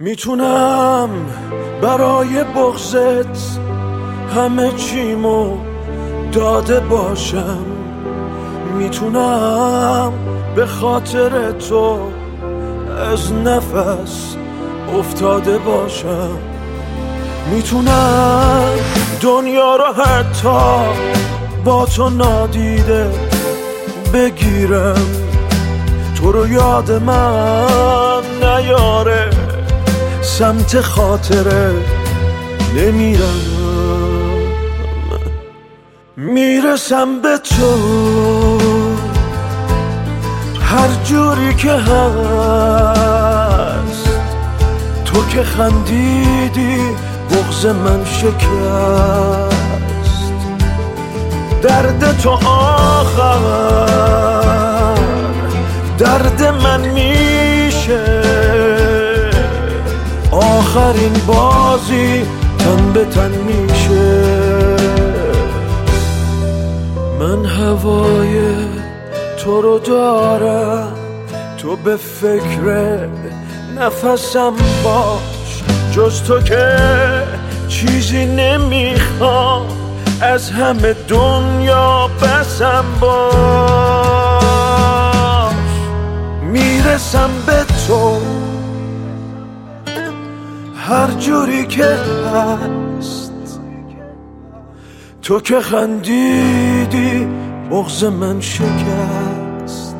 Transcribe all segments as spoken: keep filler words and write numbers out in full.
میتونم برای بغضت همه چیمو داده باشم، میتونم به خاطر تو از نفس افتاده باشم، میتونم دنیا رو حتی با تو نادیده بگیرم، تو رو یاد من نیاره سمت خاطره نمیرم. میرسم به تو هر جوری که هست، تو که خندیدی بغض من شکست، درد تو آخر درد من میشه، آخرین بازی تن به تن میشه. من هوای تو رو دارم، تو به فکر نفسم باش، جز تو که چیزی نمیخوام، از همه دنیا بسم باش. میرسم به تو هر جوری که هست، تو که خندیدی بغض من شکست،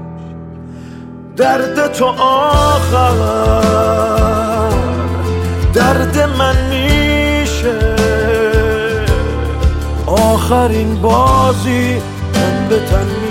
درد تو آخر درد من میشه، آخرین بازی تن به تن میشه.